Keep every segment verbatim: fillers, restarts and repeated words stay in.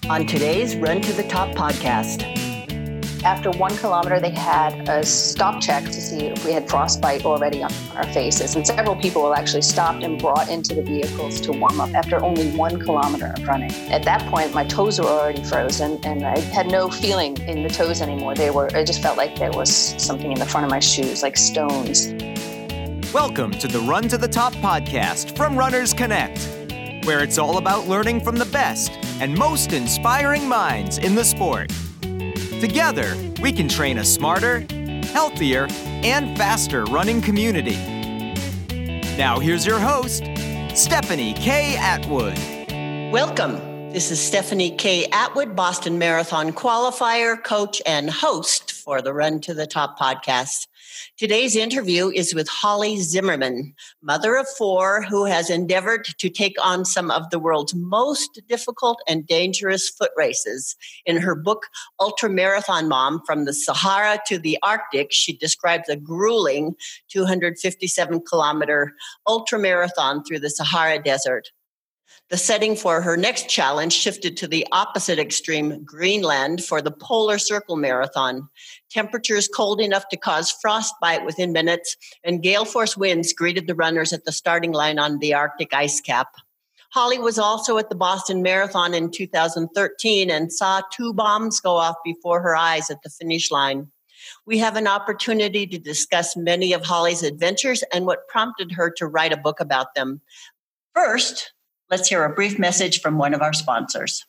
on today's Run to the Top podcast. After one kilometer, they had a stop check to see if we had frostbite already on our faces. And several people were actually stopped and brought into the vehicles to warm up after only one kilometer of running. At that point, my toes were already frozen and I had no feeling in the toes anymore. They were, I just felt like there was something in the front of my shoes, like stones. Welcome to the Run to the Top podcast from Runners Connect, where it's all about learning from the best and most inspiring minds in the sport. Together, we can train a smarter, healthier, and faster running community. Now here's your host, Stephanie K. Atwood. Welcome. This is Stephanie K. Atwood, Boston Marathon qualifier, coach, and host for the Run to the Top podcast. Today's interview is with Holly Zimmerman, mother of four, who has endeavored to take on some of the world's most difficult and dangerous foot races. In her book, Ultra Marathon Mom, From the Sahara to the Arctic, she describes a grueling two hundred fifty-seven kilometer ultra marathon through the Sahara Desert. The setting for her next challenge shifted to the opposite extreme, Greenland, for the Polar Circle Marathon. Temperatures cold enough to cause frostbite within minutes, and gale force winds greeted the runners at the starting line on the Arctic ice cap. Holly was also at the Boston Marathon in two thousand thirteen and saw two bombs go off before her eyes at the finish line. We have an opportunity to discuss many of Holly's adventures and what prompted her to write a book about them. First, let's hear a brief message from one of our sponsors.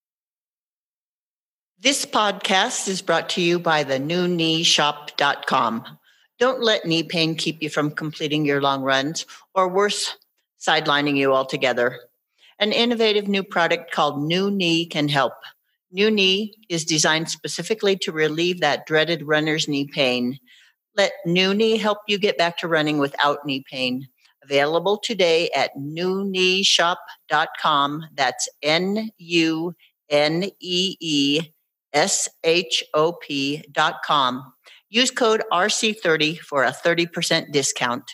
This podcast is brought to you by the new knee shop dot com. Don't let knee pain keep you from completing your long runs, or worse, sidelining you altogether. An innovative new product called New Knee can help. New Knee is designed specifically to relieve that dreaded runner's knee pain. Let New Knee help you get back to running without knee pain. Available today at new knee shop dot com. That's N U N E E S H O P dot com. Use code R C thirty for a thirty percent discount.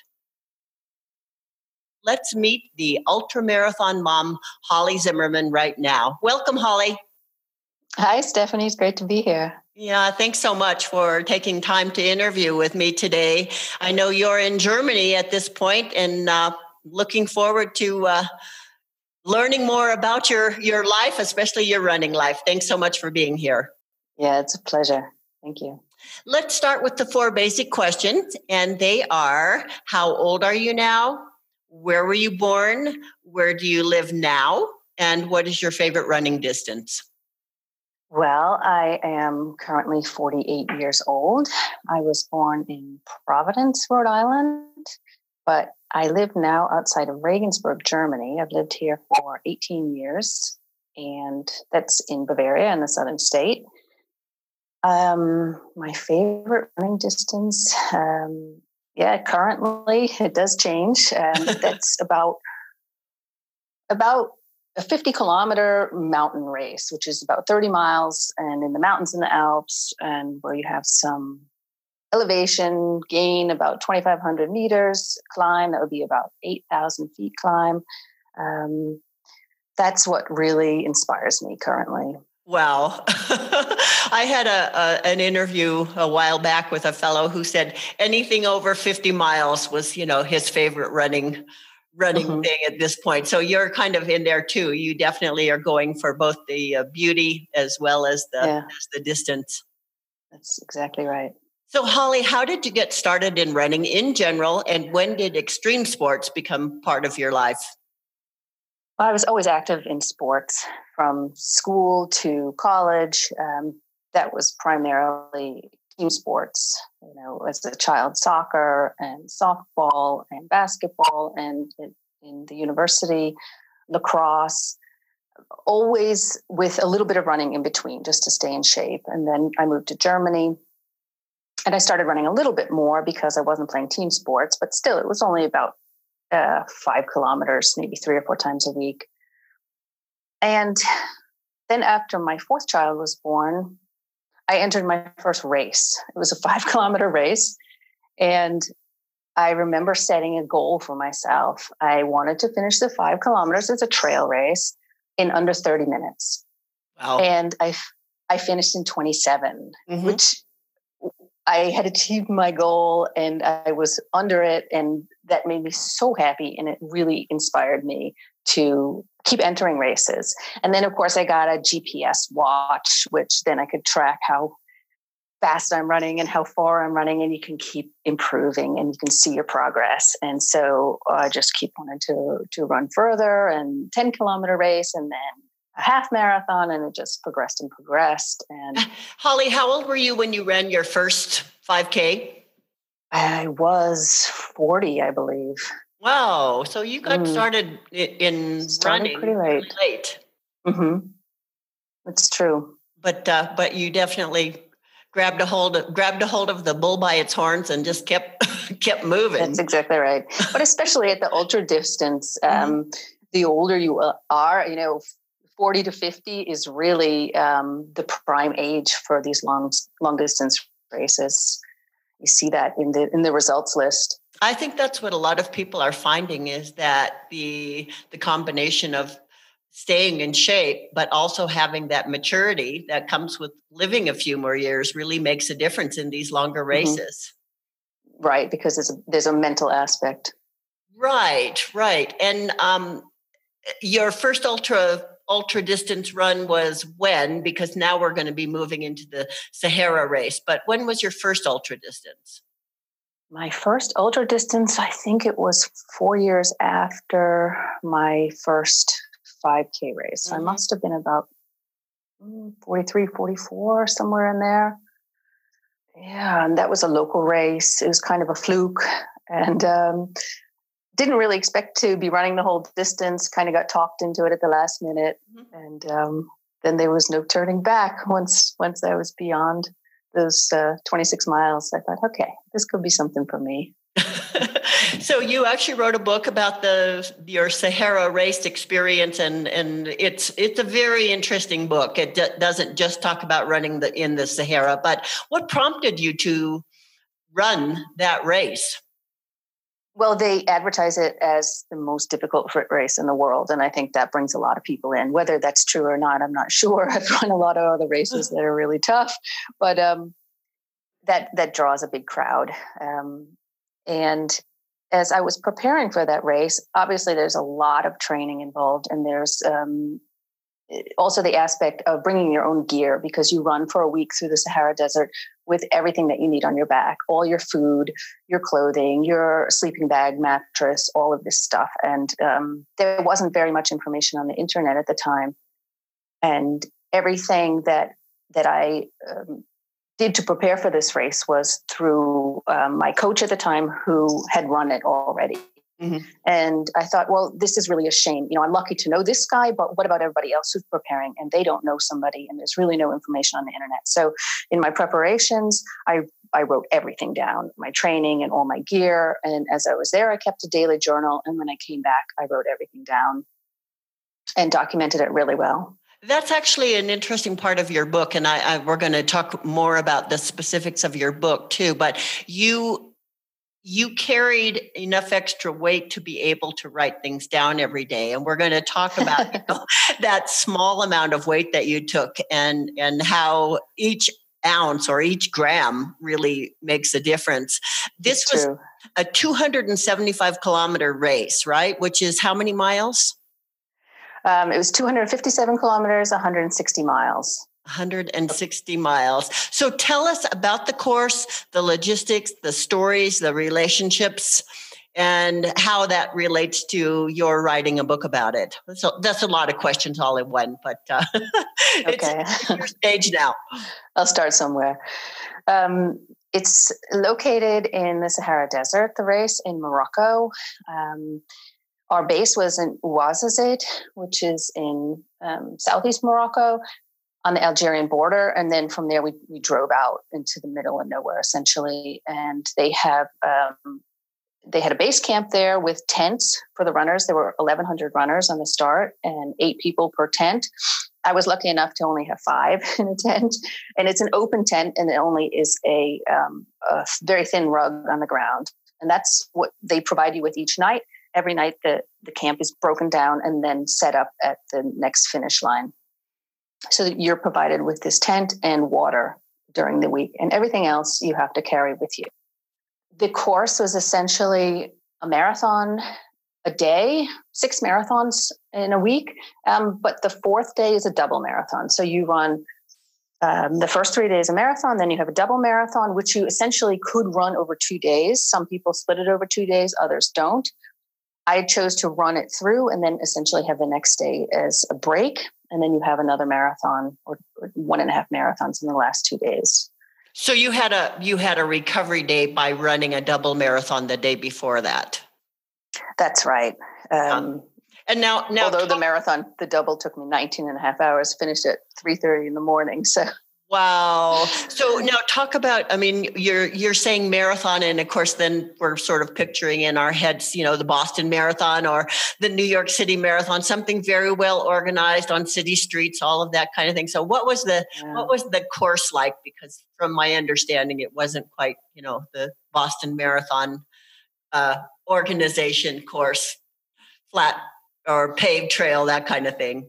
Let's meet the ultramarathon mom, Holly Zimmerman, right now. Welcome, Holly. Hi, Stephanie. It's great to be here. Yeah, thanks so much for taking time to interview with me today. I know you're in Germany at this point and uh, looking forward to uh, learning more about your, your life, especially your running life. Thanks so much for being here. Yeah, it's a pleasure. Thank you. Let's start with the four basic questions, and they are, how old are you now? Where were you born? Where do you live now? And what is your favorite running distance? Well, I am currently forty-eight years old. I was born in Providence, Rhode Island, but I live now outside of Regensburg, Germany. I've lived here for eighteen years, and that's in Bavaria in the southern state. Um, my favorite running distance, um, yeah, currently it does change. Um, that's about about a fifty kilometer mountain race, which is about thirty miles and in the mountains in the Alps, and where you have some elevation gain, about twenty-five hundred meters climb. That would be about eight thousand feet climb. Um, that's what really inspires me currently. Wow. I had a, a an interview a while back with a fellow who said anything over fifty miles was, you know, his favorite running running mm-hmm. thing at this point. So you're kind of in there too. You definitely are going for both the uh, beauty as well as the, yeah. as the distance. That's exactly right. So Holly, how did you get started in running in general, and when did extreme sports become part of your life? Well, I was always active in sports from school to college. Um, that was primarily team sports, you know, as a child, soccer and softball and basketball, and in, in the university, lacrosse, always with a little bit of running in between just to stay in shape. And then I moved to Germany and I started running a little bit more because I wasn't playing team sports, but still it was only about uh, five kilometers, maybe three or four times a week. And then after my fourth child was born, I entered my first race. It was a five kilometer race. And I remember setting a goal for myself. I wanted to finish the five kilometers as a trail race in under thirty minutes. Wow. And I, I finished in twenty-seven, mm-hmm. which I had achieved my goal and I was under it. And that made me so happy. And it really inspired me to keep entering races. And then, of course, I got a G P S watch, which then I could track how fast I'm running and how far I'm running, and you can keep improving and you can see your progress. And so I just keep wanting to, to run further, and ten kilometer race, and then a half marathon, and it just progressed and progressed. And Holly, how old were you when you ran your first five K? I was forty, I believe. Wow. So you got mm. started in started running pretty late. Pretty late. Mm-hmm. It's true. But uh, but you definitely grabbed a hold of, grabbed a hold of the bull by its horns and just kept kept moving. That's exactly right. But especially at the ultra distance, um, mm-hmm. the older you are, you know, forty to fifty is really um, the prime age for these long long distance races. You see that in the in the results list. I think that's what a lot of people are finding, is that the the combination of staying in shape, but also having that maturity that comes with living a few more years really makes a difference in these longer races. Mm-hmm. Right, because there's a, there's a mental aspect. Right, right. And um, your first ultra ultra distance run was when? Because now we're going to be moving into the Sahara race. But when was your first ultra distance? My first ultra distance, I think it was four years after my first five K race. So mm-hmm. I must have been about forty-three, forty-four, somewhere in there. Yeah, and that was a local race. It was kind of a fluke, and um, didn't really expect to be running the whole distance. Kind of got talked into it at the last minute, mm-hmm. and um, then there was no turning back once once I was beyond those uh, twenty-six miles. I thought, okay, this could be something for me. So you actually wrote a book about the your Sahara race experience, and and it's it's a very interesting book. It d- doesn't just talk about running the in the Sahara, but what prompted you to run that race? Well, they advertise it as the most difficult foot race in the world, and I think that brings a lot of people in. Whether that's true or not, I'm not sure. I've run a lot of other races that are really tough, but um, that that draws a big crowd. Um, and as I was preparing for that race, obviously there's a lot of training involved, and there's um, also the aspect of bringing your own gear, because you run for a week through the Sahara Desert with everything that you need on your back, all your food, your clothing, your sleeping bag, mattress, all of this stuff. And um, there wasn't very much information on the internet at the time. And everything that that I um, did to prepare for this race was through um, my coach at the time, who had run it already. Mm-hmm. And I thought, well, this is really a shame. You know, I'm lucky to know this guy, but what about everybody else who's preparing and they don't know somebody, and there's really no information on the internet. So in my preparations, I, I wrote everything down, my training and all my gear. And as I was there, I kept a daily journal. And when I came back, I wrote everything down and documented it really well. That's actually an interesting part of your book. And I, I we're going to talk more about the specifics of your book too, but you You carried enough extra weight to be able to write things down every day. And we're going to talk about you know, that small amount of weight that you took, and, and how each ounce or each gram really makes a difference. This it's was true. a two hundred seventy-five kilometer race, right? Which is how many miles? Um, it was two hundred fifty-seven kilometers, one hundred sixty miles. one hundred sixty miles. So tell us about the course, the logistics, the stories, the relationships, and how that relates to your writing a book about it. So that's a lot of questions all in one, but uh, okay. it's, it's your stage now. I'll start somewhere. Um, it's located in the Sahara Desert, the race in Morocco. Um, our base was in Ouarzazate, which is in um, southeast Morocco, on the Algerian border. And then from there, we, we drove out into the middle of nowhere, essentially. And they have, um, they had a base camp there with tents for the runners. There were eleven hundred runners on the start and eight people per tent. I was lucky enough to only have five in a tent, and it's an open tent, and it only is a, um, a very thin rug on the ground. And that's what they provide you with each night. Every night, the, the camp is broken down and then set up at the next finish line. so that you're provided with this tent and water during the week, and everything else you have to carry with you. The course was essentially a marathon a day, six marathons in a week. Um, but the fourth day is a double marathon. So you run um, the first three days a marathon, then you have a double marathon, which you essentially could run over two days. Some people split it over two days, others don't. I chose to run it through and then essentially have the next day as a break. And then you have another marathon or, or one and a half marathons in the last two days. So you had a you had a recovery day by running a double marathon the day before that. That's right. Um, and now, now, although the marathon, the double took me nineteen and a half hours, finished at three thirty in the morning. So, wow. So now talk about, I mean, you're, you're saying marathon. And of course, then we're sort of picturing in our heads, you know, the Boston Marathon or the New York City Marathon, something very well organized on city streets, all of that kind of thing. So what was the, yeah. what was the course like? Because from my understanding, it wasn't quite, you know, the Boston Marathon uh, organization course, flat or paved trail, that kind of thing.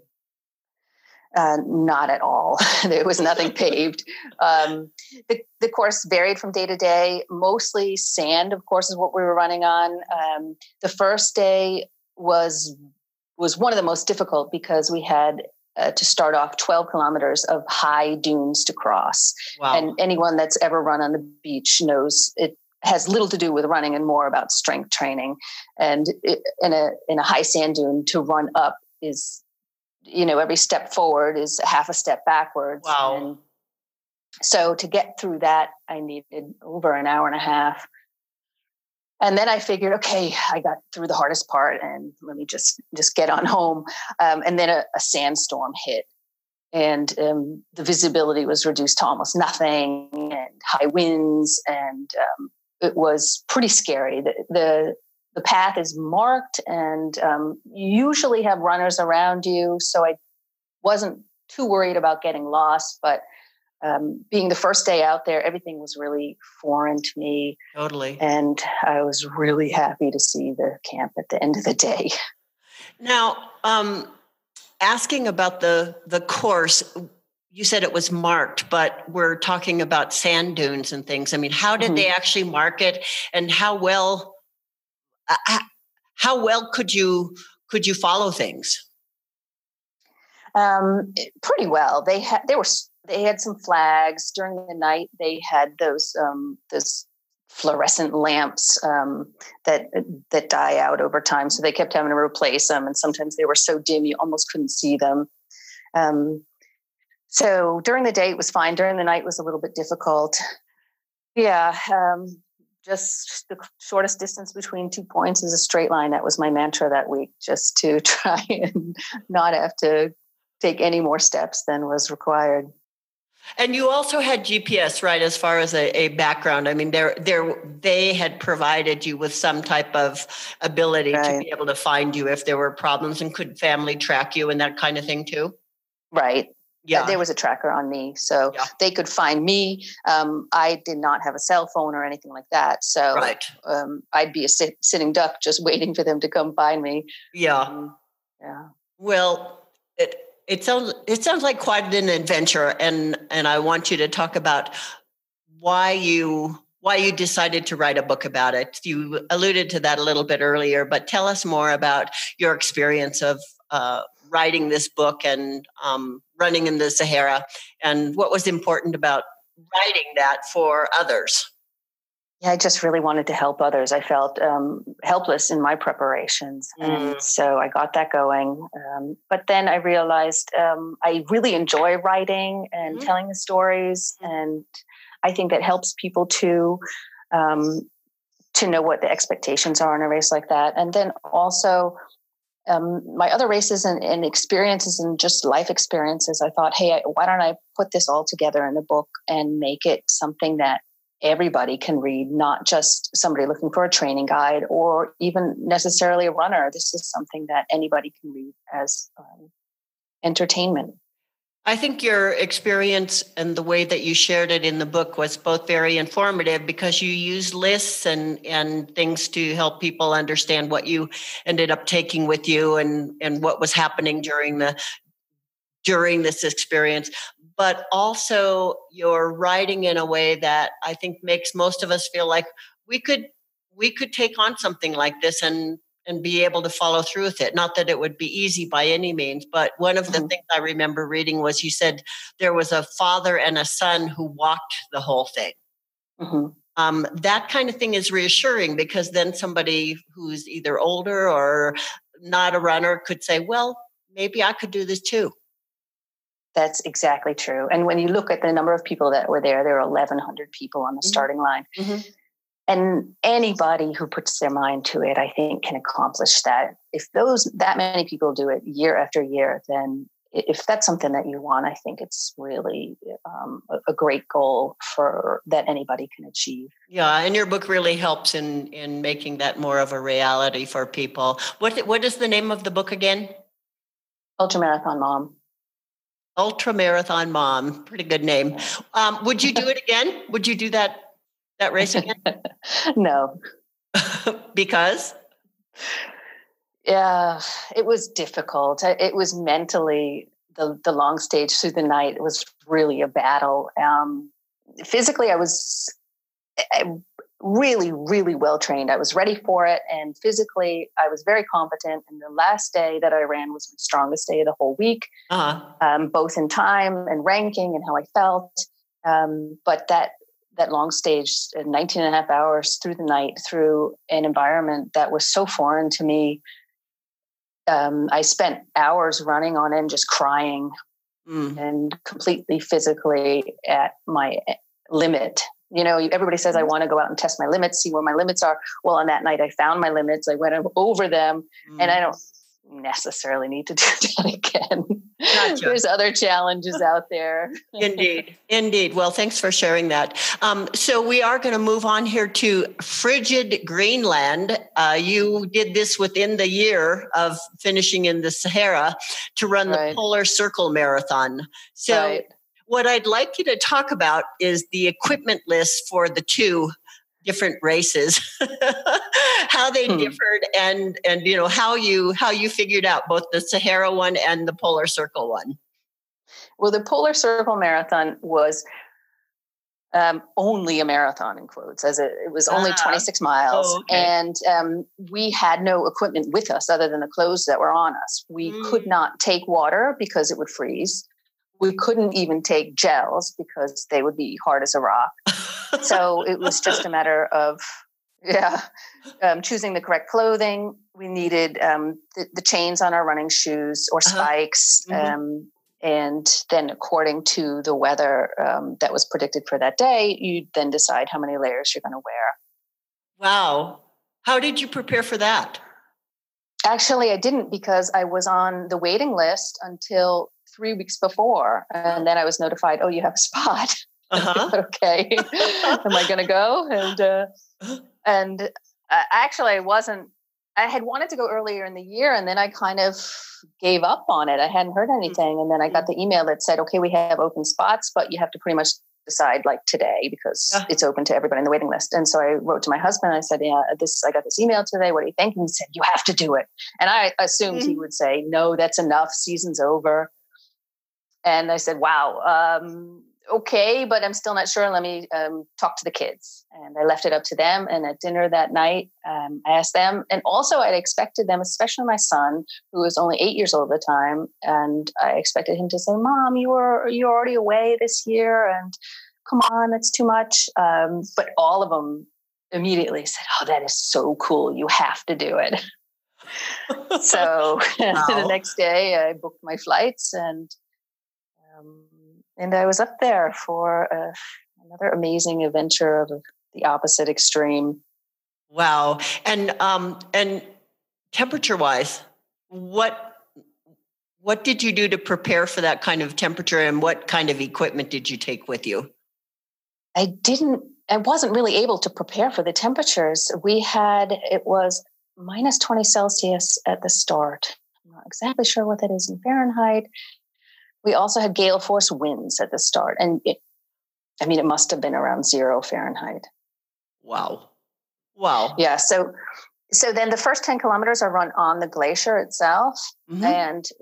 Uh, not at all. There was nothing paved. Um, the, the course varied from day to day. Mostly sand, of course, is what we were running on. Um, the first day was was one of the most difficult because we had uh, to start off twelve kilometers of high dunes to cross. Wow. And anyone that's ever run on the beach knows it has little to do with running and more about strength training. And it, in a in a high sand dune, to run up is, you know, every step forward is half a step backwards. Wow. And so to get through that, I needed over an hour and a half. And then I figured, okay, I got through the hardest part and let me just, just get on home. Um, and then a, a sandstorm hit and um, the visibility was reduced to almost nothing and high winds. And um, it was pretty scary. The, the The path is marked and um, you usually have runners around you. So I wasn't too worried about getting lost, but um, being the first day out there, everything was really foreign to me. Totally. And I was really happy to see the camp at the end of the day. Now, um, asking about the, the course, you said it was marked, but we're talking about sand dunes and things. I mean, how did mm-hmm. they actually mark it and how well Uh, how well could you could you follow things? Um, pretty well. They had they were they had some flags during the night. They had those um, those fluorescent lamps um, that that die out over time, so they kept having to replace them. And sometimes they were so dim you almost couldn't see them. Um, so during the day it was fine. During the night was a little bit difficult. Yeah. Um, Just the shortest distance between two points is a straight line. That was my mantra that week, just to try and not have to take any more steps than was required. And you also had G P S, right? As far as a, a background, I mean, there, there, they had provided you with some type of ability right. to be able to find you if there were problems, and could family track you and that kind of thing too. Right. Yeah, there was a tracker on me, so yeah. they could find me. Um, I did not have a cell phone or anything like that, so right. um, I'd be a sit- sitting duck just waiting for them to come find me. Yeah, um, yeah. Well, it it sounds it sounds like quite an adventure, and and I want you to talk about why you why you decided to write a book about it. You alluded to that a little bit earlier, but tell us more about your experience of uh, writing this book and um, running in the Sahara, and what was important about writing that for others. Yeah, I just really wanted to help others. I felt um, helpless in my preparations. Mm. And so I got that going. Um, but then I realized um, I really enjoy writing and mm. telling the stories. Mm. And I think that helps people to, um, to know what the expectations are in a race like that. And then also um, my other races and, and experiences and just life experiences, I thought, hey, why don't I put this all together in a book and make it something that everybody can read, not just somebody looking for a training guide or even necessarily a runner. This is something that anybody can read as um, entertainment. I think your experience and the way that you shared it in the book was both very informative, because you use lists and, and things to help people understand what you ended up taking with you and, and what was happening during the during this experience, but also you're writing in a way that I think makes most of us feel like we could we could take on something like this and and be able to follow through with it. Not that it would be easy by any means, but one of the mm-hmm. things I remember reading was you said there was a father and a son who walked the whole thing. Mm-hmm. Um, that kind of thing is reassuring, because then somebody who's either older or not a runner could say, well, maybe I could do this too. That's exactly true. And when you look at the number of people that were there, there were eleven hundred people on the mm-hmm. starting line. Mm-hmm. And anybody who puts their mind to it, I think, can accomplish that. If those that many people do it year after year, then if that's something that you want, I think it's really um, a, a great goal for that anybody can achieve. Yeah, and your book really helps in in making that more of a reality for people. What what is the name of the book again? Ultramarathon Mom. Ultramarathon Mom, pretty good name. Um, would you do it again? Would you do that that race again? No. Because? Yeah, it was difficult. It was mentally, the, the long stage through the night was really a battle. Um, physically, I was really, really well trained. I was ready for it. And physically, I was very competent. And the last day that I ran was my strongest day of the whole week, uh-huh. um, both in time and ranking and how I felt. Um, but that that long stage, nineteen and a half hours through the night, through an environment that was so foreign to me, Um, I spent hours running on end, just crying mm. and completely physically at my limit. You know, everybody says, I want to go out and test my limits, see where my limits are. Well, on that night, I found my limits. I went over them mm. and I don't necessarily need to do that again. Gotcha. There's other challenges out there. Indeed. Indeed. Well, thanks for sharing that. Um, so we are going to move on here to frigid Greenland. Uh, you did this within the year of finishing in the Sahara to run the right. Polar Circle Marathon. So right. what I'd like you to talk about is the equipment list for the two different races, how they hmm. differed, and and you know how you how you figured out both the Sahara one and the Polar Circle one. Well, the Polar Circle Marathon was um, only a marathon in quotes, as it, it was only ah. twenty-six miles, oh, okay. and um, we had no equipment with us other than the clothes that were on us. We mm. could not take water because it would freeze. We couldn't even take gels because they would be hard as a rock. So it was just a matter of, yeah, um, choosing the correct clothing. We needed um, the, the chains on our running shoes or spikes. Uh-huh. Mm-hmm. Um, and then according to the weather um, that was predicted for that day, you then decide how many layers you're going to wear. Wow. How did you prepare for that? Actually, I didn't, because I was on the waiting list until three weeks before. And then I was notified, oh, you have a spot. Uh-huh. Okay. Am I going to go? And, uh, and uh, actually I wasn't, I had wanted to go earlier in the year, and then I kind of gave up on it. I hadn't heard anything. And then I got the email that said, okay, we have open spots, but you have to pretty much decide like today, because yeah. it's open to everybody in the waiting list. And so I wrote to my husband. I said, yeah, this, I got this email today. What do you think? And he said, you have to do it. And I assumed mm-hmm. he would say, no, that's enough. Season's over. And I said, wow, um, okay, but I'm still not sure. Let me um, talk to the kids. And I left it up to them. And at dinner that night, um, I asked them. And also I'd expected them, especially my son, who was only eight years old at the time. And I expected him to say, Mom, you were, you're already away this year. And come on, that's too much. Um, but all of them immediately said, oh, that is so cool. You have to do it. So wow. The next day I booked my flights, and um, And I was up there for uh, another amazing adventure of the opposite extreme. Wow. And um, and temperature-wise, what what did you do to prepare for that kind of temperature, and what kind of equipment did you take with you? I didn't, I wasn't really able to prepare for the temperatures. We had, it was minus twenty Celsius at the start. I'm not exactly sure what that is in Fahrenheit. We also had gale force winds at the start. And it, I mean, it must have been around zero Fahrenheit. Wow. Wow. Yeah. So, so then the first ten kilometers are run on the glacier itself. Mm-hmm. And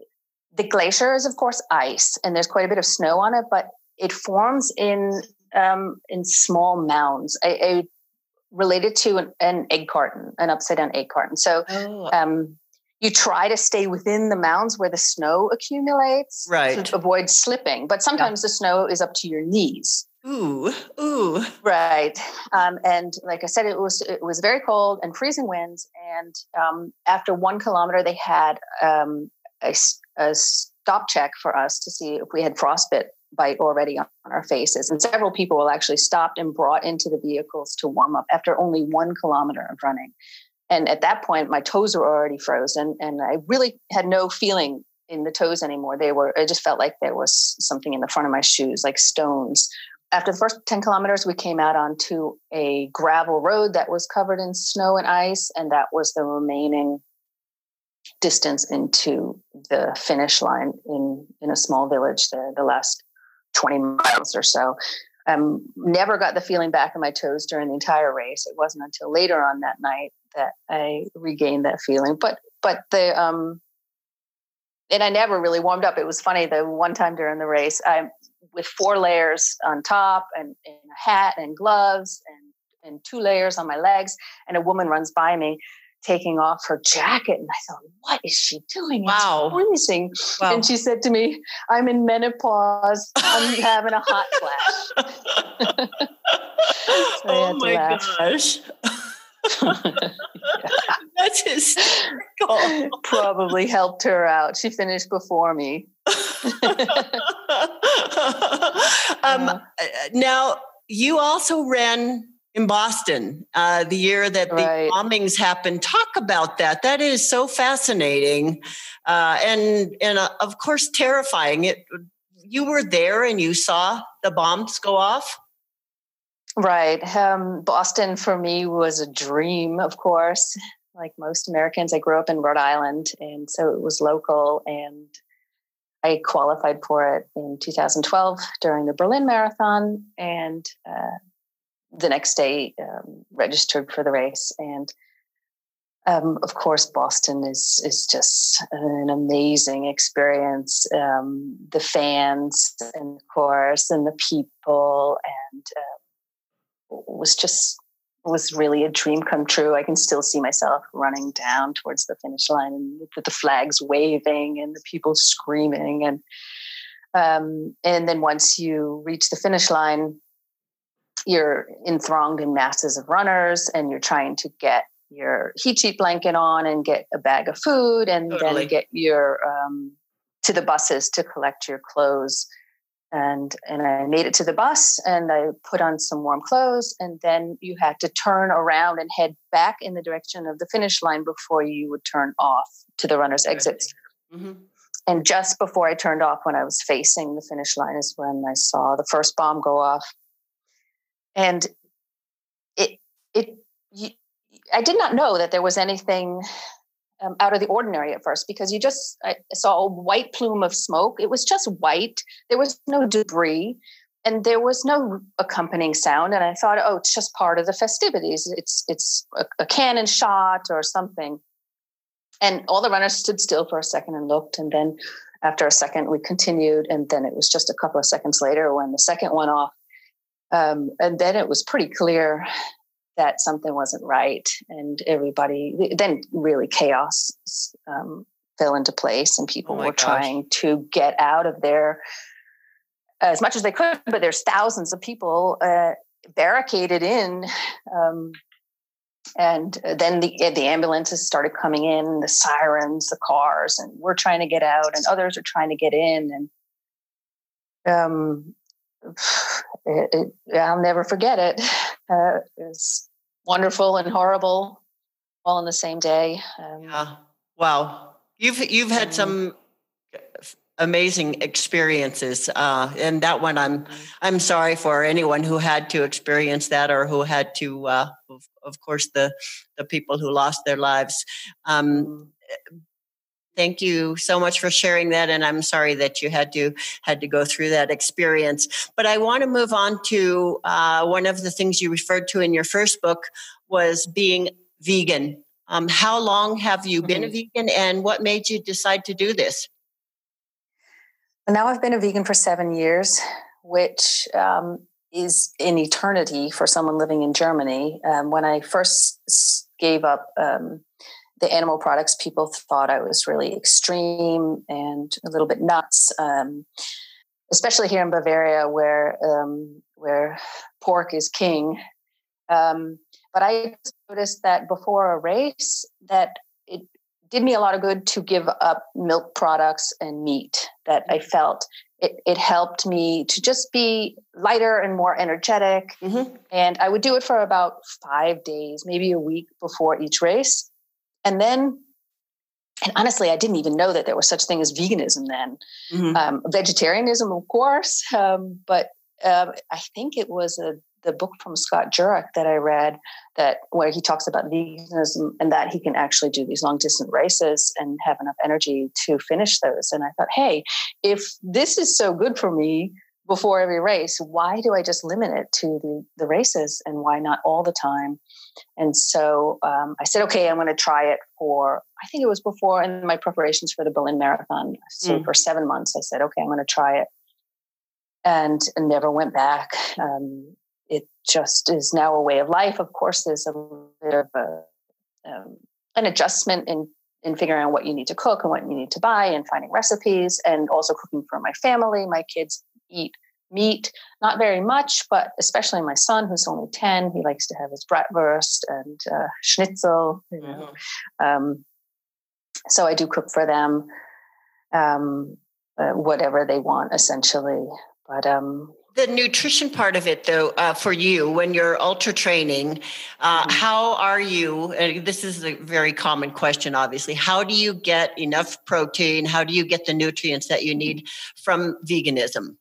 the glacier is, of course, ice, and there's quite a bit of snow on it, but it forms in um, in small mounds. I, I related to an, an egg carton, an upside down egg carton. So Oh, um, you try to stay within the mounds where the snow accumulates right. to avoid slipping. But sometimes the snow is up to your knees. Ooh, ooh. Right. Um, and like I said, it was it was very cold and freezing winds. And um, after one kilometer, they had um, a, a stop check for us to see if we had frostbite bite already on, on our faces. And several people were actually stopped and brought into the vehicles to warm up after only one kilometer of running. And at that point, my toes were already frozen, and I really had no feeling in the toes anymore. They were, I just felt like there was something in the front of my shoes, like stones. After the first ten kilometers, we came out onto a gravel road that was covered in snow and ice, and that was the remaining distance into the finish line in, in a small village there, the last twenty miles or so. Um, never got the feeling back in my toes during the entire race. It wasn't until later on that night that I regained that feeling. But but the um, and I never really warmed up. It was funny, the one time during the race, I with four layers on top and, and a hat and gloves and, and two layers on my legs. And a woman runs by me taking off her jacket. And I thought, what is she doing? Wow. It's freezing. Wow. And she said to me, I'm in menopause. I'm having a hot flash. So Oh my gosh. That's hysterical. Probably helped her out. She finished before me. um, now, you also ran in Boston uh, the year that the Right. bombings happened. Talk about that. That is so fascinating, uh, and and uh, of course terrifying. It. You were there and you saw the bombs go off. Right. Um, Boston for me was a dream, of course. Like most Americans, I grew up in Rhode Island, and so it was local. And I qualified for it in two thousand twelve during the Berlin Marathon, and uh, the next day um, registered for the race. And um, of course, Boston is is just an amazing experience. Um, the fans, and of course, and the people, and uh, was just was really a dream come true. I can still see myself running down towards the finish line and with the flags waving and the people screaming. And um, and then once you reach the finish line, you're enthronged in masses of runners, and you're trying to get your heat sheet blanket on and get a bag of food, and Totally. then get your um, to the buses to collect your clothes. And and I made it to the bus, and I put on some warm clothes, and then you had to turn around and head back in the direction of the finish line before you would turn off to the runner's exits. Mm-hmm. And just before I turned off, when I was facing the finish line, is when I saw the first bomb go off. And it it you, I did not know that there was anything Um, out of the ordinary at first, because you just I saw a white plume of smoke. It was just white. There was no debris, and there was no accompanying sound. And I thought, oh, it's just part of the festivities. It's it's a, a cannon shot or something. And all the runners stood still for a second and looked. And then after a second, we continued. And then it was just a couple of seconds later when the second went off. Um, and then it was pretty clear that something wasn't right, and everybody, then really chaos um, fell into place, and people Oh my were gosh. trying to get out of there as much as they could, but there's thousands of people uh, barricaded in. Um, and then the, the ambulances started coming in, the sirens, the cars, and we're trying to get out, and others are trying to get in. And um, it, it, I'll never forget it. Uh, it was wonderful and horrible all in the same day. Um, Yeah. Wow. You've you've had um, some amazing experiences, uh, and that one I'm I'm sorry for anyone who had to experience that, or who had to, uh, of, of course, the the people who lost their lives. Um, Thank you so much for sharing that, and I'm sorry that you had to had to go through that experience. But I want to move on to uh, one of the things you referred to in your first book was being vegan. Um, how long have you been a vegan, and what made you decide to do this? Now I've been a vegan for seven years, which um, is an eternity for someone living in Germany. Um, when I first gave up um, the animal products, people thought I was really extreme and a little bit nuts, um, especially here in Bavaria, where um, where pork is king. Um, but I noticed that before a race, that it did me a lot of good to give up milk products and meat. That I felt it, it helped me to just be lighter and more energetic. Mm-hmm. And I would do it for about five days, maybe a week before each race. And then, and honestly, I didn't even know that there was such thing as veganism then. Mm-hmm. Um, vegetarianism, of course, um, but uh, I think it was a, the book from Scott Jurek that I read that where he talks about veganism and that he can actually do these long distance races and have enough energy to finish those. And I thought, hey, if this is so good for me before every race, why do I just limit it to the, the races and why not all the time? And so um, I said, okay, I'm going to try it for, I think it was before in my preparations for the Berlin Marathon. So mm. for seven months, I said, okay, I'm going to try it. And, and never went back. Um, it just is now a way of life. Of course, there's a bit of a, um, an adjustment in, in figuring out what you need to cook and what you need to buy and finding recipes and also cooking for my family. My kids eat meat, not very much, but especially my son, who's only ten, he likes to have his bratwurst and uh, schnitzel. You know. Mm-hmm. Um, so I do cook for them, um, uh, whatever they want, essentially. But um, the nutrition part of it, though, uh, for you, when you're ultra training, uh, mm-hmm. how are you? And this is a very common question, obviously. How do you get enough protein? How do you get the nutrients that you need from veganism?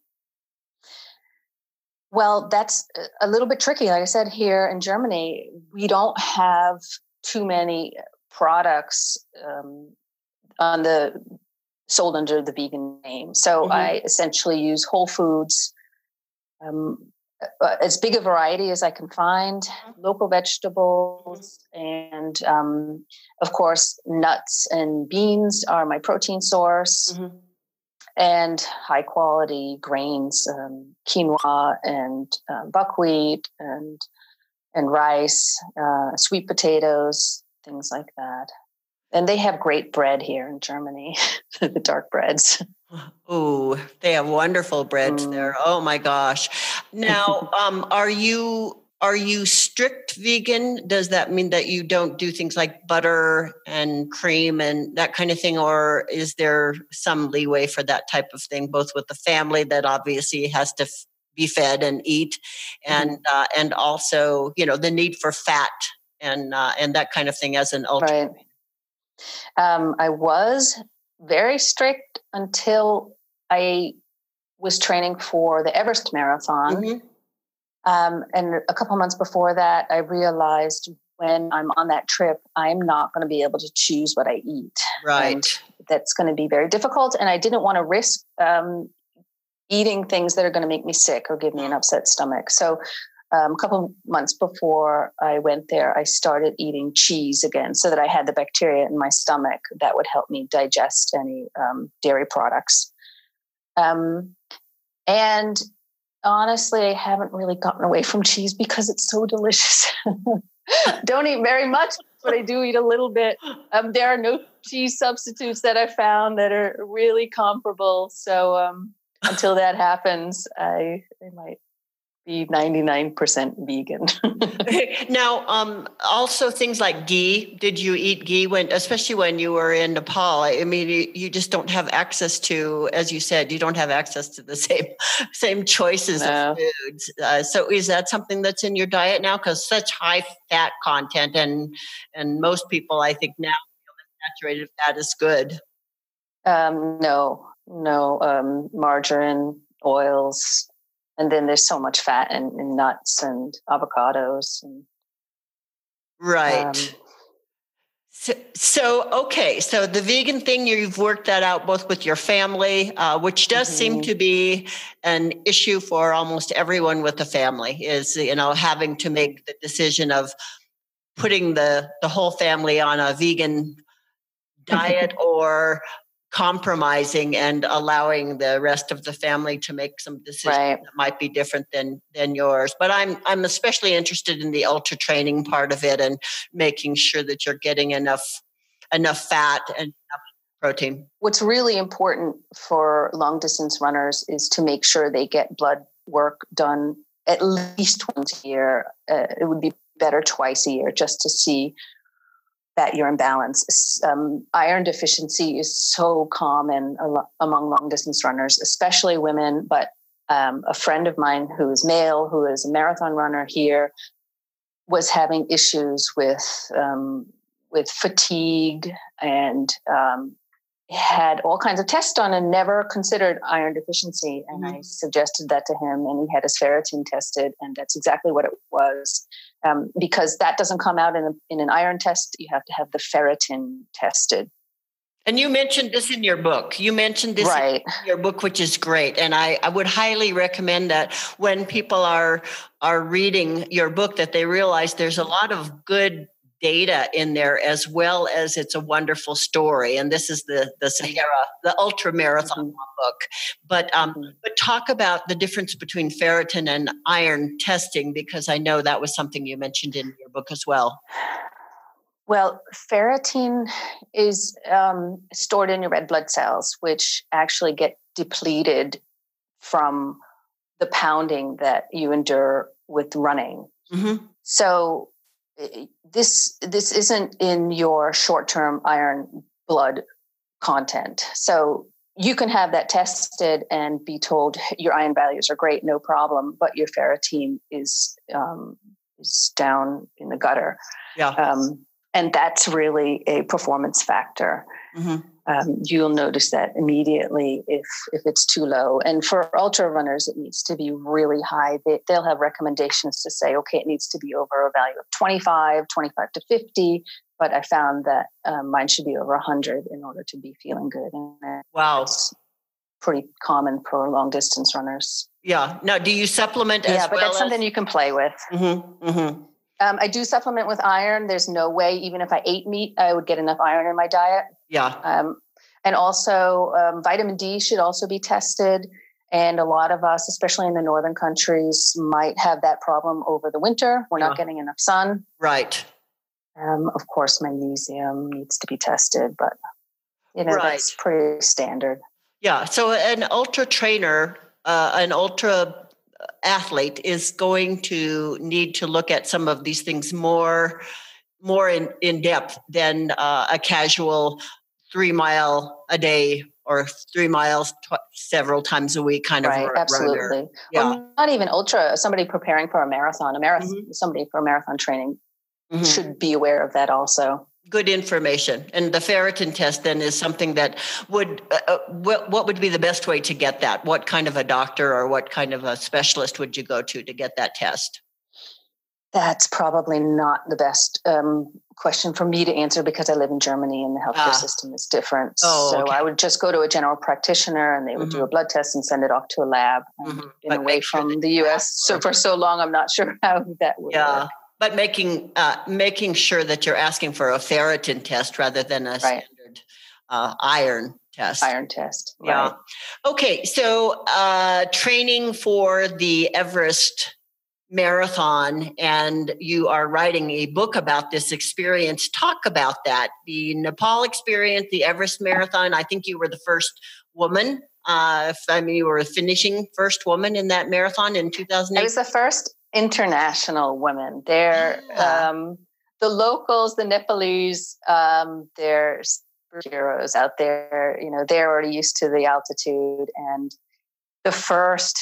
Well, that's a little bit tricky. Like I said, here in Germany, we don't have too many products um, on the sold under the vegan name. So mm-hmm. I essentially use whole foods, um, as big a variety as I can find, local vegetables, and um, of course, nuts and beans are my protein source. Mm-hmm. And high quality grains, um, quinoa and um, buckwheat and and rice, uh, sweet potatoes, things like that. And they have great bread here in Germany, the dark breads. Oh, they have wonderful breads mm. there. Oh my gosh! Now, um, are you are you strict vegan? Does that mean that you don't do things like butter and cream and that kind of thing? Or is there some leeway for that type of thing, both with the family that obviously has to f- be fed and eat and, mm-hmm. uh, and also, you know, the need for fat and, uh, and that kind of thing as an ultra? Right. Um, I was very strict until I was training for the Everest Marathon. Mm-hmm. Um, and a couple months before that, I realized when I'm on that trip, I'm not going to be able to choose what I eat. Right. And that's going to be very difficult. And I didn't want to risk um, eating things that are going to make me sick or give me an upset stomach. So um, a couple months before I went there, I started eating cheese again so that I had the bacteria in my stomach that would help me digest any um, dairy products. Um, and honestly, I haven't really gotten away from cheese because it's so delicious. Don't eat very much, but I do eat a little bit. Um, there are no cheese substitutes that I found that are really comparable. So um, until that happens, I, I might be ninety-nine percent vegan. Now, um, also things like ghee. Did you eat ghee when, especially when you were in Nepal? I mean, you, you just don't have access to, as you said, you don't have access to the same same choices no. of foods. Uh, so, is that something that's in your diet now? Because such high fat content, and and most people, I think, now feel that saturated fat is good. Um, no, no, um, margarine, oils. And then there's so much fat in, in nuts and avocados. And, right. Um, so, so, okay. So the vegan thing, you've worked that out both with your family, uh, which does mm-hmm. seem to be an issue for almost everyone with a family, is, you know, having to make the decision of putting the, the whole family on a vegan diet or compromising and allowing the rest of the family to make some decisions right. that might be different than than yours. But I'm I'm especially interested in the ultra training part of it and making sure that you're getting enough enough fat and enough protein. What's really important for long distance runners is to make sure they get blood work done at least once a year. Uh, it would be better twice a year just to see that you're in balance. Um, iron deficiency is so common al- among long distance runners, especially women. But um, a friend of mine who is male, who is a marathon runner here, was having issues with um, with fatigue and um, had all kinds of tests done and never considered iron deficiency. And mm-hmm. I suggested that to him, and he had his ferritin tested, and that's exactly what it was. Um, because that doesn't come out in, a, in an iron test. You have to have the ferritin tested. And you mentioned this in your book. You mentioned this right. in your book, which is great. And I, I would highly recommend that when people are are reading your book, that they realize there's a lot of good data in there, as well as it's a wonderful story. And this is the the Sahara, the ultra marathon mm-hmm. book. But um, mm-hmm. but talk about the difference between ferritin and iron testing, because I know that was something you mentioned in your book as well. Well, ferritin is um, stored in your red blood cells, which actually get depleted from the pounding that you endure with running. Mm-hmm. So This this isn't in your short-term iron blood content. So you can have that tested and be told your iron values are great, no problem, but your ferritin is um, is down in the gutter. Yeah, um, and that's really a performance factor. Mm-hmm. Um, you'll notice that immediately if if it's too low. And for ultra runners, it needs to be really high. They, they'll have recommendations to say, okay, it needs to be over a value of twenty-five, twenty-five to fifty. But I found that um, mine should be over one hundred in order to be feeling good. And wow. It's pretty common for long distance runners. Yeah. Now, do you supplement as well? Yeah, but that's as... something you can play with. Mm-hmm. Mm-hmm. Um, I do supplement with iron. There's no way, even if I ate meat, I would get enough iron in my diet. Yeah. Um, and also um, vitamin D should also be tested. And a lot of us, especially in the northern countries, might have that problem over the winter. We're yeah. not getting enough sun. Right. Um, of course, magnesium needs to be tested, but you know, right. that's pretty standard. Yeah. So an ultra trainer, uh, an ultra athlete is going to need to look at some of these things more, more in, in depth than uh, a casual three mile a day or three miles tw- several times a week kind right, of r- absolutely. runner. Yeah. Well, not even ultra. Somebody preparing for a marathon, a marathon, mm-hmm. somebody for marathon training mm-hmm. should be aware of that also. Good information. And the ferritin test then is something that would, uh, what, what would be the best way to get that? What kind of a doctor or what kind of a specialist would you go to to get that test? That's probably not the best um, question for me to answer because I live in Germany and the healthcare ah. system is different. Oh, so okay. I would just go to a general practitioner and they would mm-hmm. do a blood test and send it off to a lab. Mm-hmm. I've been away sure from the U S so for so long, I'm not sure how that would yeah. work. But making uh, making sure that you're asking for a ferritin test rather than a right. standard uh, iron test. Iron test. Right. Yeah. Okay. So uh, training for the Everest Marathon, and you are writing a book about this experience. Talk about that. The Nepal experience, the Everest Marathon. I think you were the first woman. Uh, if I mean, you were a finishing first woman in that marathon in two thousand eight. I was the first international women. They're yeah. um, the locals, the Nepalese. Um, they're heroes out there. You know, they're already used to the altitude. And the first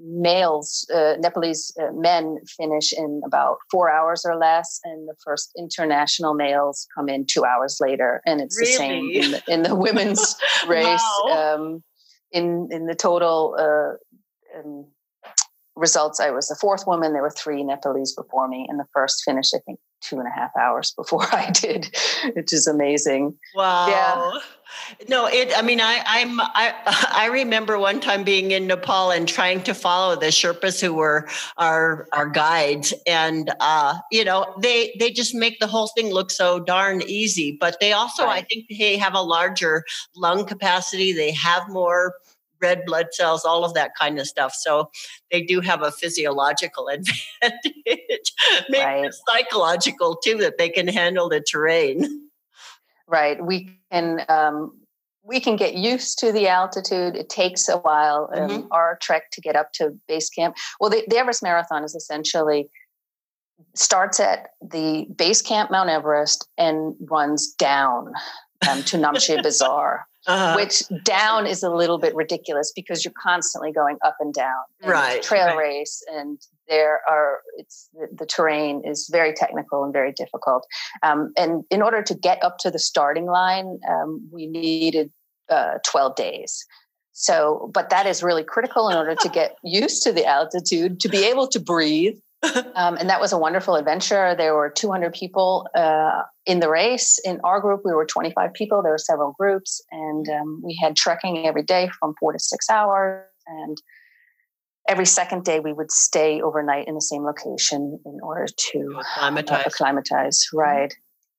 males, uh, Nepalese uh, men, finish in about four hours or less, and the first international males come in two hours later. And it's really? the same in the, in the women's race. Wow. Um, in in the total. Uh, um, results, I was the fourth woman. There were three Nepalese before me, and the first finished, I think, two and a half hours before I did, which is amazing. Wow. Yeah. No, it, I mean, I, I'm, I, I remember one time being in Nepal and trying to follow the Sherpas who were our, our guides. And, uh, you know, they, they just make the whole thing look so darn easy, but they also, right. I think they have a larger lung capacity. They have more red blood cells, all of that kind of stuff. So they do have a physiological advantage, maybe right. psychological too, that they can handle the terrain. Right. We can um, we can get used to the altitude. It takes a while. Um, mm-hmm. Our trek to get up to base camp. Well, the, the Everest Marathon is essentially starts at the base camp, Mount Everest, and runs down um, to Namche Bazaar. Uh-huh. Which down is a little bit ridiculous because you're constantly going up and down. And right. It's a trail right. race, and there are it's the, the terrain is very technical and very difficult. Um, and in order to get up to the starting line, um, we needed uh, twelve days. So, but that is really critical in order to get used to the altitude, to be able to breathe. Um, and that was a wonderful adventure. There were two hundred people uh, in the race. In our group, we were twenty-five people. There were several groups, and um, we had trekking every day from four to six hours. And every second day, we would stay overnight in the same location in order to acclimatize. Uh, acclimatize. Right.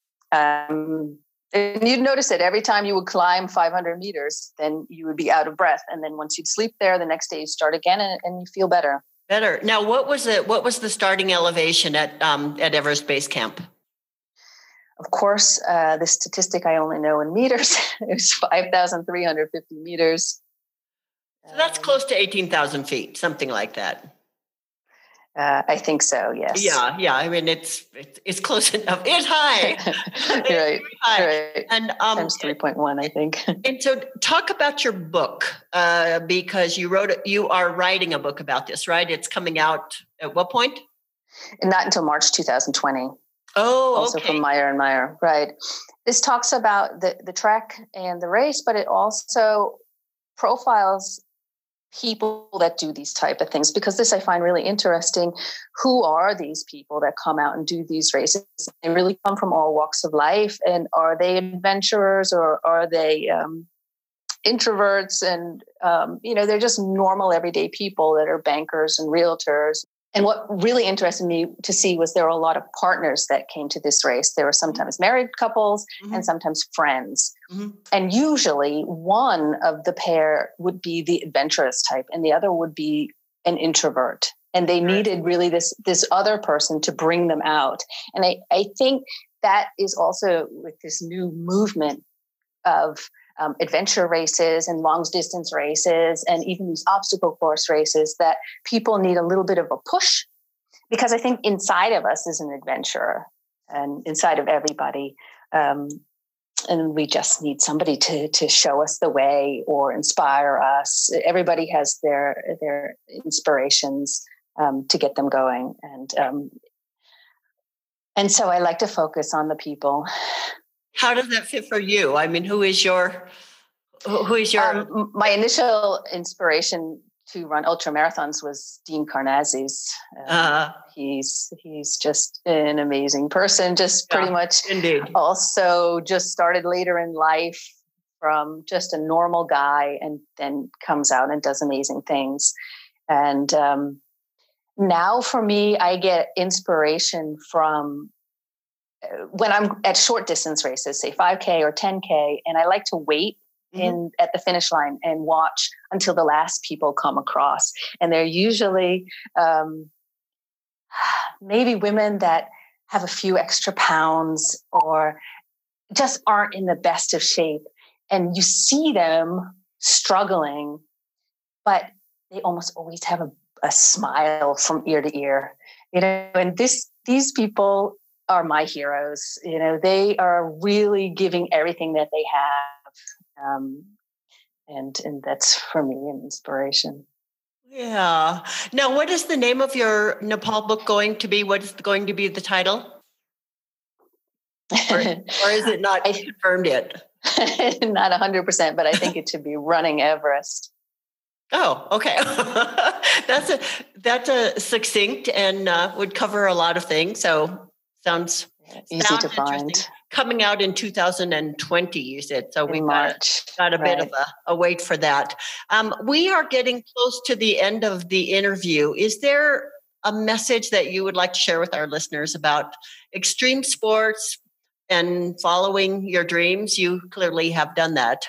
Um, and you'd notice that every time you would climb five hundred meters, then you would be out of breath. And then once you'd sleep there, the next day you start again, and, and you feel better. Better. Now, what was it? What was the starting elevation at um, at Everest Base Camp? Of course, uh, the statistic I only know in meters. It was five thousand three hundred fifty meters. So that's um, close to eighteen thousand feet, something like that. Uh, I think so. Yes. Yeah, yeah. I mean, it's it's, it's close enough. It's high. Right. It's high. Right. And um, times three point one, I think. And so, talk about your book uh, because you wrote it. You are writing a book about this, right? It's coming out at what point? And not until March two thousand twenty. Oh, also okay. from Meyer and Meyer, right? This talks about the the trek and the race, but it also profiles people that do these type of things, because this I find really interesting. Who are these people that come out and do these races? They really come from all walks of life, and are they adventurers or are they um, introverts? And um, you know, they're just normal everyday people that are bankers and realtors. And what really interested me to see was there were a lot of partners that came to this race. There were sometimes married couples mm-hmm. and sometimes friends. Mm-hmm. And usually one of the pair would be the adventurous type and the other would be an introvert. And they right. needed really this, this other person to bring them out. And I, I think that is also with this new movement of Um, adventure races and long distance races and even these obstacle course races that people need a little bit of a push, because I think inside of us is an adventurer and inside of everybody. Um, and we just need somebody to to show us the way or inspire us. Everybody has their, their inspirations um, to get them going. And, um, and so I like to focus on the people. How does that fit for you? I mean, who is your, who is your? Um, my initial inspiration to run ultra marathons was Dean Karnazes. Uh, uh, he's he's just an amazing person. Just pretty yeah, much. Indeed. Also, just started later in life from just a normal guy, and then comes out and does amazing things. And um, now, for me, I get inspiration from. When I'm at short distance races, say five K or ten K, and I like to wait mm-hmm. in at the finish line and watch until the last people come across. And they're usually um, maybe women that have a few extra pounds or just aren't in the best of shape. And you see them struggling, but they almost always have a, a smile from ear to ear. You know, and this these people are my heroes. You know, they are really giving everything that they have. Um, and, and that's for me an inspiration. Yeah. Now, what is the name of your Nepal book going to be? What is going to be the title? Or, or is it not I, confirmed yet? Not one hundred percent, but I think it should be Running Everest. Oh, okay. that's a that's a succinct and uh, would cover a lot of things. So sounds easy sounds to find. Coming out in two thousand twenty, you said. So we got, got a right. bit of a, a wait for that. Um, we are getting close to the end of the interview. Is there a message that you would like to share with our listeners about extreme sports and following your dreams? You clearly have done that.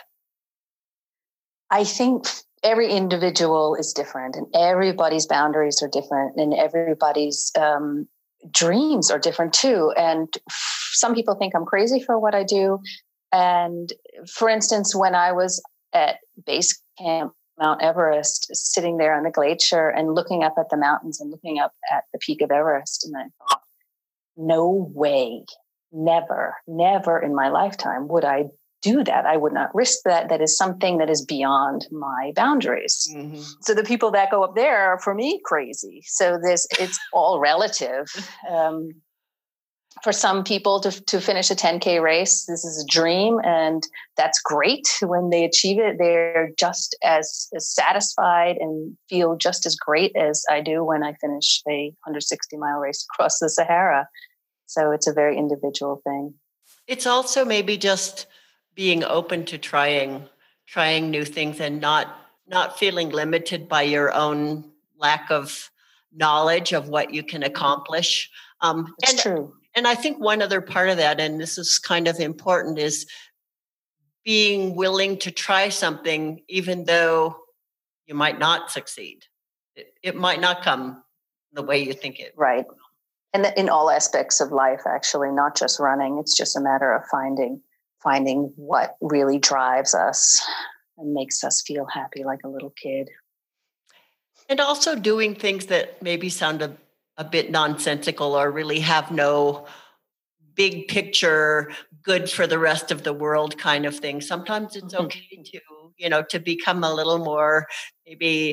I think every individual is different, and everybody's boundaries are different, and everybody's um, dreams are different too. And some people think I'm crazy for what I do. And for instance, when I was at base camp, Mount Everest, sitting there on the glacier and looking up at the mountains and looking up at the peak of Everest, and I thought, no way, never, never in my lifetime would I do that. I would not risk that. That is something that is beyond my boundaries. Mm-hmm. So the people that go up there are, for me, crazy. So this, it's all relative. Um, for some people to, to finish a ten K race, this is a dream, and that's great. When they achieve it, they're just as, as satisfied and feel just as great as I do when I finish a one hundred sixty mile race across the Sahara. So it's a very individual thing. It's also maybe just being open to trying, trying new things and not, not feeling limited by your own lack of knowledge of what you can accomplish. Um, it's and, true. And I think one other part of that, and this is kind of important, is being willing to try something, even though you might not succeed. It, it might not come the way you think it. Right. And in all aspects of life, actually, not just running. It's just a matter of finding finding what really drives us and makes us feel happy like a little kid. And also doing things that maybe sound a, a bit nonsensical or really have no big picture, good for the rest of the world kind of thing. Sometimes it's Mm-hmm. okay to, you know, to become a little more maybe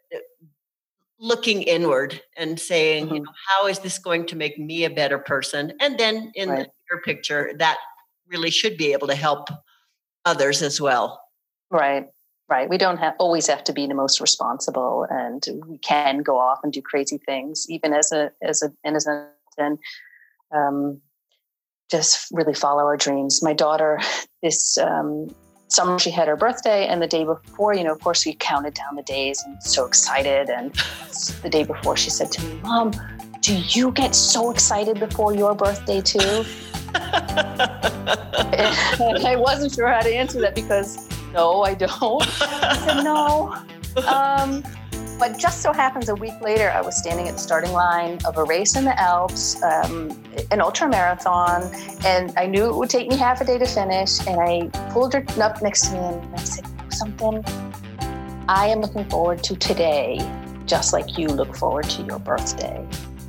looking inward and saying, mm-hmm. you know, how is this going to make me a better person? And then in right. the bigger picture, that really should be able to help others as well. Right, right. We don't have always have to be the most responsible, and we can go off and do crazy things, even as a as a innocent, and um, just really follow our dreams. My daughter, this um, summer, she had her birthday, and the day before, you know, of course, we counted down the days and so excited. And the day before, she said to me, "Mom, do you get so excited before your birthday too?" And I wasn't sure how to answer that because no, I don't. I said no. Um, but just so happens a week later, I was standing at the starting line of a race in the Alps, um, an ultra marathon, and I knew it would take me half a day to finish. And I pulled her up next to me and I said, "Something I am looking forward to today, just like you look forward to your birthday."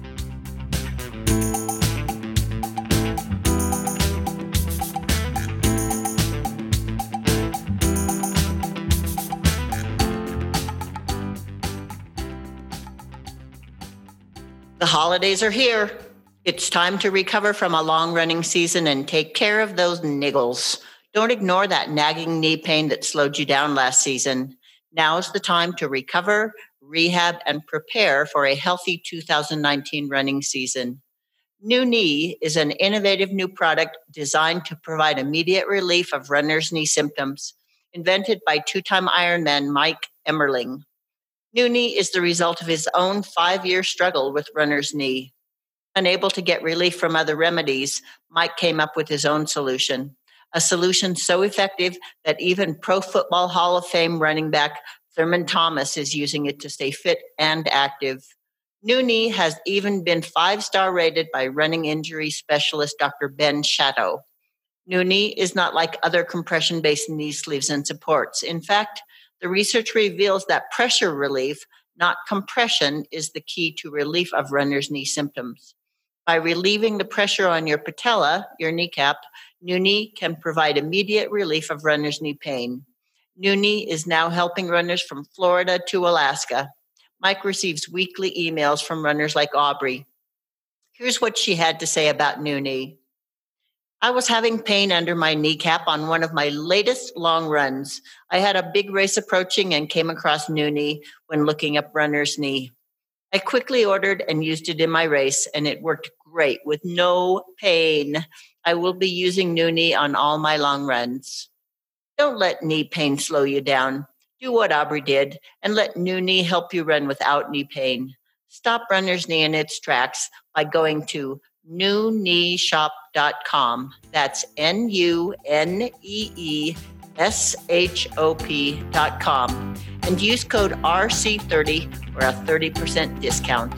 The holidays are here. It's time to recover from a long-running season and take care of those niggles. Don't ignore that nagging knee pain that slowed you down last season. Now is the time to recover, rehab, and prepare for a healthy two thousand nineteen running season. New Knee is an innovative new product designed to provide immediate relief of runner's knee symptoms, invented by two-time Ironman Mike Emmerling. New Knee is the result of his own five-year struggle with runner's knee. Unable to get relief from other remedies, Mike came up with his own solution, a solution so effective that even Pro Football Hall of Fame running back Thurman Thomas is using it to stay fit and active. New Knee has even been five-star rated by running injury specialist Doctor Ben Shadow. New Knee is not like other compression-based knee sleeves and supports. In fact, the research reveals that pressure relief, not compression, is the key to relief of runner's knee symptoms. By relieving the pressure on your patella, your kneecap, New Knee can provide immediate relief of runner's knee pain. New Knee is now helping runners from Florida to Alaska. Mike receives weekly emails from runners like Aubrey. Here's what she had to say about New Knee. I was having pain under my kneecap on one of my latest long runs. I had a big race approaching and came across Noonie when looking up runner's knee. I quickly ordered and used it in my race, and it worked great with no pain. I will be using Noonie on all my long runs. Don't let knee pain slow you down. Do what Aubrey did and let Noonie help you run without knee pain. Stop runner's knee in its tracks by going to new knee shop dot com. That's N U N E E S H O P dot com. And use code R C thirty for a thirty percent discount.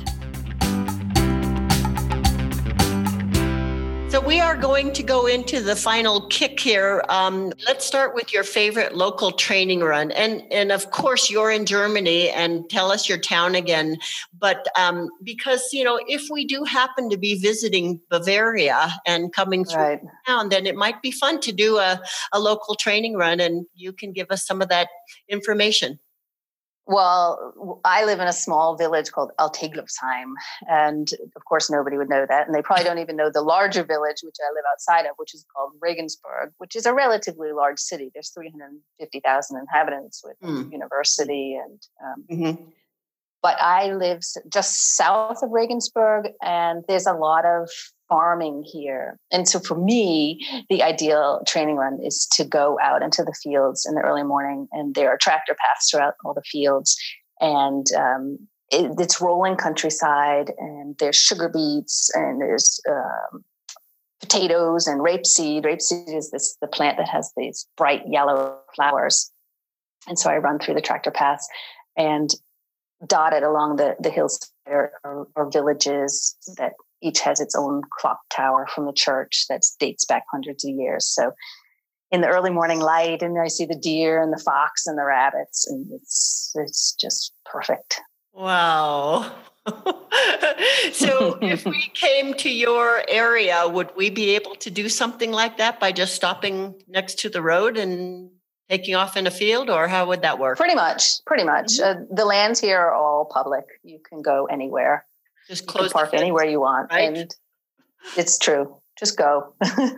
So we are going to go into the final kick here. Um, let's start with your favorite local training run. And, and of course, you're in Germany, and tell us your town again. But um, because, you know, if we do happen to be visiting Bavaria and coming through Right. town, then it might be fun to do a, a local training run, and you can give us some of that information. Well, I live in a small village called Alteglupsheim, and of course, nobody would know that. And they probably don't even know the larger village, which I live outside of, which is called Regensburg, which is a relatively large city. There's three hundred fifty thousand inhabitants with mm. a university. And um, mm-hmm. But I live just south of Regensburg, and there's a lot of farming here. And so for me, the ideal training run is to go out into the fields in the early morning, and there are tractor paths throughout all the fields, and um, it, it's rolling countryside, and there's sugar beets, and there's um, potatoes and rapeseed. Rapeseed is this the plant that has these bright yellow flowers. And so I run through the tractor paths, and dotted along the, the hills are, are, are villages that each has its own clock tower from the church that dates back hundreds of years. So in the early morning light, and I see the deer and the fox and the rabbits, and it's it's just perfect. Wow. So if we came to your area, would we be able to do something like that by just stopping next to the road and taking off in a field, or how would that work? Pretty much, pretty much. Mm-hmm. Uh, the lands here are all public. You can go anywhere. Just close you can park fence, anywhere you want. Right? And it's true. Just go.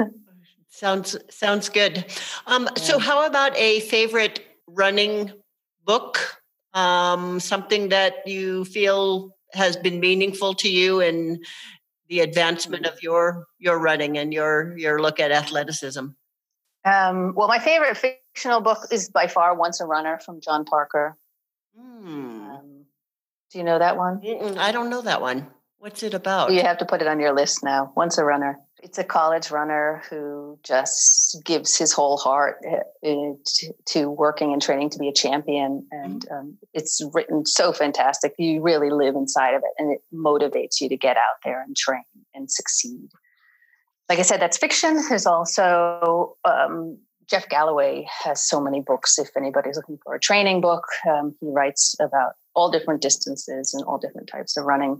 Sounds sounds good. Um, yeah. So how about a favorite running book? Um, something that you feel has been meaningful to you in the advancement of your your running and your your look at athleticism? Um, well, my favorite fictional book is by far Once a Runner from John Parker. Hmm. Um, do you know that one? Mm-mm, I don't know that one. What's it about? You have to put it on your list now. Once a Runner. It's a college runner who just gives his whole heart to, to working and training to be a champion. And um, it's written so fantastic. You really live inside of it, and it motivates you to get out there and train and succeed. Like I said, that's fiction. There's also um, Jeff Galloway has so many books. If anybody's looking for a training book, um, he writes about all different distances and all different types of running.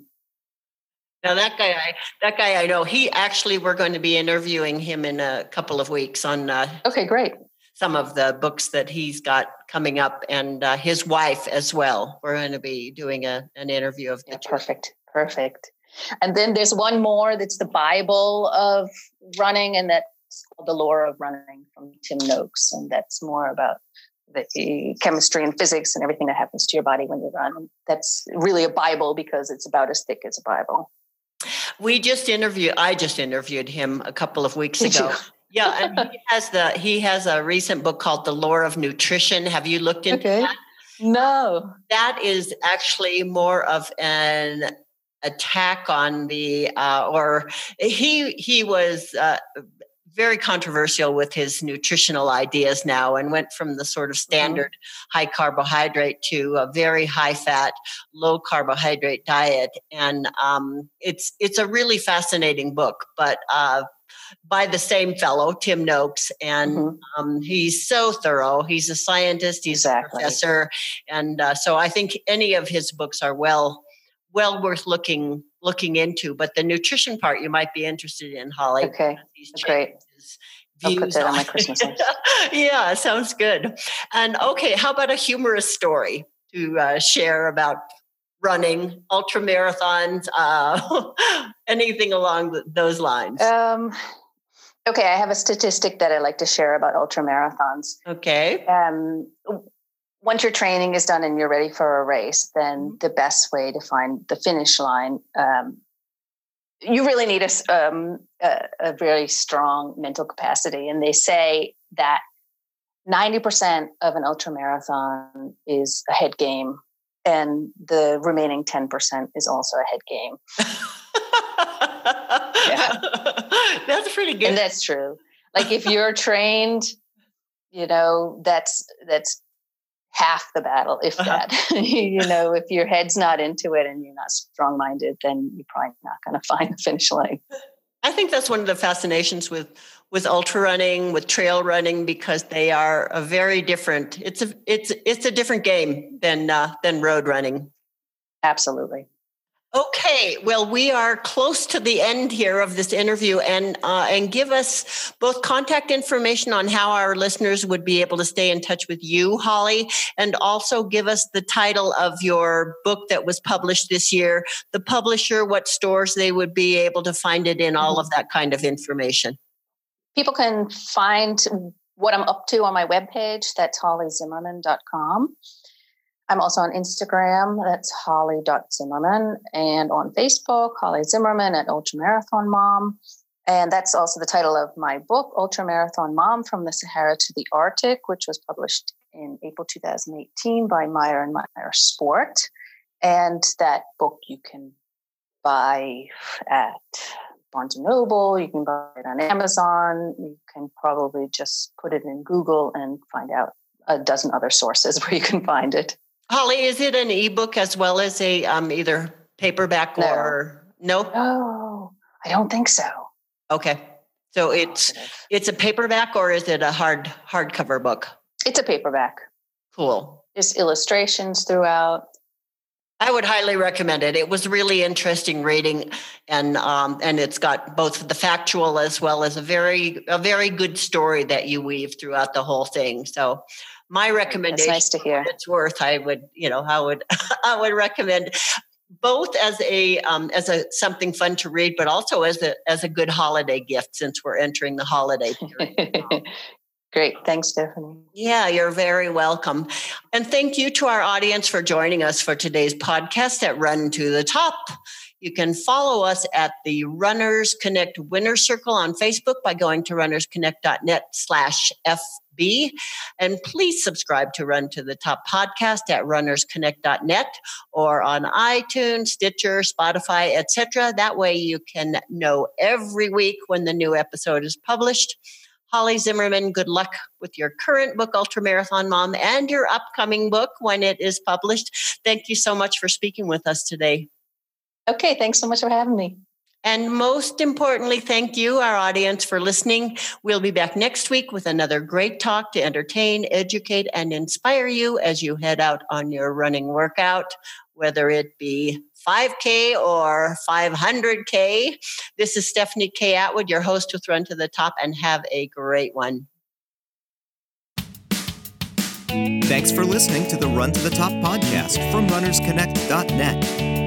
Now that guy, I, that guy I know, he actually, we're going to be interviewing him in a couple of weeks on uh, okay, great. some of the books that he's got coming up, and uh, his wife as well. We're going to be doing a, an interview of the yeah, perfect, perfect. And then there's one more that's the Bible of running, and that's called The Lore of Running from Tim Noakes. And that's more about the chemistry and physics and everything that happens to your body when you run. That's really a Bible because it's about as thick as a Bible. We just interviewed, I just interviewed him a couple of weeks Did ago. you? Yeah, and he has the he has a recent book called The Lore of Nutrition. Have you looked into okay. that? No. That is actually more of an attack on the uh, or he he was uh, very controversial with his nutritional ideas now, and went from the sort of standard mm-hmm. high carbohydrate to a very high fat, low carbohydrate diet. And um, it's it's a really fascinating book, but uh, by the same fellow, Tim Noakes, and mm-hmm. um, he's so thorough. He's a scientist, he's exactly. a professor, and uh, so I think any of his books are well well worth looking looking into. But the nutrition part you might be interested in, Holly. Okay, great. I'll put that on, on my Christmas list. Yeah, sounds good. And okay, how about a humorous story to uh, share about running, ultra marathons, uh, anything along those lines? Um, Okay, I have a statistic that I like to share about ultramarathons. Okay. Um, once your training is done and you're ready for a race, then mm-hmm. the best way to find the finish line, um, you really need a, um, a, a very strong mental capacity. And they say that ninety percent of an ultramarathon is a head game, and the remaining ten percent is also a head game. Yeah. That's pretty good. And that's true. Like if you're trained, you know, that's that's half the battle, if uh-huh. that. You know, if your head's not into it and you're not strong-minded, then you're probably not going to find the finish line. I think that's one of the fascinations with with ultra running, with trail running, because they are a very different. It's a it's it's a different game than uh, than road running. Absolutely. Okay, well, we are close to the end here of this interview, and uh, and give us both contact information on how our listeners would be able to stay in touch with you, Holly, and also give us the title of your book that was published this year, the publisher, what stores they would be able to find it in, all of that kind of information. People can find what I'm up to on my webpage. That's holly zimmerman dot com. I'm also on Instagram, that's holly dot zimmerman, and on Facebook, Holly Zimmerman at Ultramarathon Mom. And that's also the title of my book, Ultramarathon Mom, From the Sahara to the Arctic, which was published in April two thousand eighteen by Meyer and Meyer Sport. And that book you can buy at Barnes and Noble, you can buy it on Amazon, you can probably just put it in Google and find out a dozen other sources where you can find it. Holly, is it an ebook as well as a um, either paperback no. or no? No, I don't think so. Okay, so it's it's a paperback, or is it a hard hardcover book? It's a paperback. Cool. There's illustrations throughout. I would highly recommend it. It was really interesting reading, and um, and it's got both the factual as well as a very a very good story that you weave throughout the whole thing. So. My recommendation, That's nice to hear. It's worth. I would, you know, I would, I would recommend both as a um, as a something fun to read, but also as a as a good holiday gift since we're entering the holiday period. Great, thanks, Stephanie. Yeah, you're very welcome, and thank you to our audience for joining us for today's podcast at Run to the Top. You can follow us at the Runners Connect Winner Circle on Facebook by going to runnersconnect.net slash FB. And please subscribe to Run to the Top podcast at runnersconnect dot net or on iTunes, Stitcher, Spotify, et cetera. That way you can know every week when the new episode is published. Holly Zimmerman, good luck with your current book, Ultramarathon Mom, and your upcoming book when it is published. Thank you so much for speaking with us today. Okay, thanks so much for having me. And most importantly, thank you, our audience, for listening. We'll be back next week with another great talk to entertain, educate, and inspire you as you head out on your running workout, whether it be five K or five hundred K. This is Stephanie K. Atwood, your host with Run to the Top, and have a great one. Thanks for listening to the Run to the Top podcast from runners connect dot net.